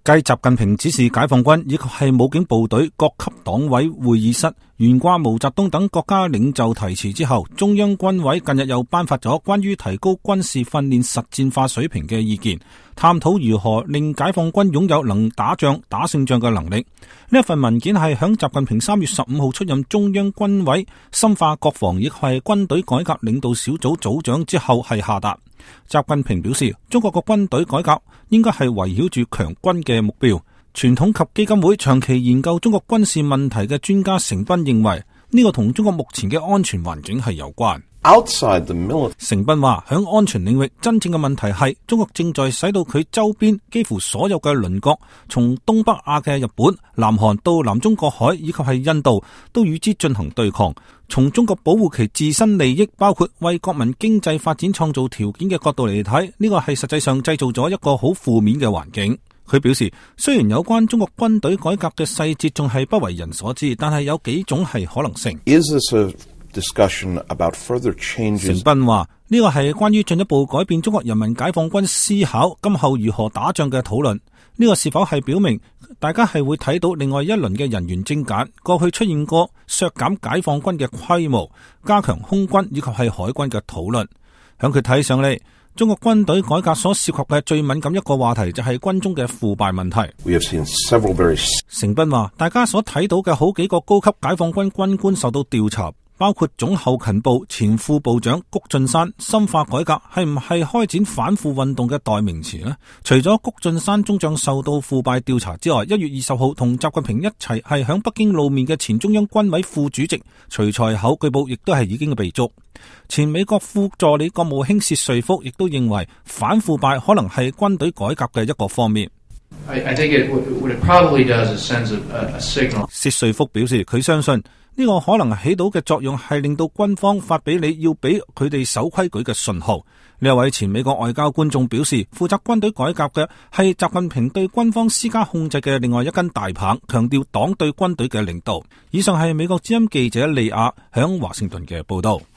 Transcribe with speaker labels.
Speaker 1: 繼習近平指示解放軍以及係武警部隊各級黨委會議室懸掛毛澤東等國家領袖題詞之後，中央軍委近日又頒發咗關於提高軍事訓練實戰化水平嘅意見，探討如何令解放軍擁有能打仗打勝仗嘅能力。呢一份文件係響習近平3月15號出任中央軍委深化國防亦係軍隊改革領導小組組長之後係下達。習近平表示，中國嘅軍隊改革應該係圍繞住強軍嘅目標。傳統及基金會長期研究中國軍事問題嘅專家成斌認為，呢個同中國目前嘅安全環境係有關。成斌話，響安全領域真正嘅問題係中國正在使到佢周邊幾乎所有嘅鄰國，從東北亞嘅日本、南韓到南中國海以及係印度，都與之進行對抗。從中國保護其自身利益，包括為國民經濟發展創造條件嘅角度嚟睇，呢個係實際上製造咗一個好負面嘅環境。佢表示，雖然有關中國軍隊改革嘅細節仲係不為人所知，但係有幾種係可能性。成斌話，呢個係關於進一步改變中國人民解放軍思考今後如何打仗嘅討論。呢個是否係表明大家係會睇到另外一輪嘅人員精簡？過去出現過削減解放軍嘅規模、加強空軍以及係海軍嘅討論。響佢睇上嚟，中國軍隊改革所涉及嘅最敏感一個話題就係軍中嘅腐敗問題。成斌話，大家所睇到嘅好幾個高級解放軍軍官受到調查，包括總後勤部前副部長谷俊山。深化改革係唔係開展反腐運動嘅代名詞呢？除咗谷俊山中將受到腐敗調查之外，1月20號同習近平一齊係響北京露面嘅前中央軍委副主席徐才厚，據報亦都係已經被捉。前美國副助理國務卿薛瑞福亦都認為反腐敗可能係軍隊改革嘅一個方面。薛瑞福表示，佢相信呢個可能起到嘅作用係令到軍方發俾你要俾佢哋守規矩嘅信號。呢一位前美國外交官仲表示，負責軍隊改革嘅係習近平對軍方施加控制嘅另外一根大棒，強調黨對軍隊嘅領導。以上係美國之音記者利亞響華盛頓嘅報道。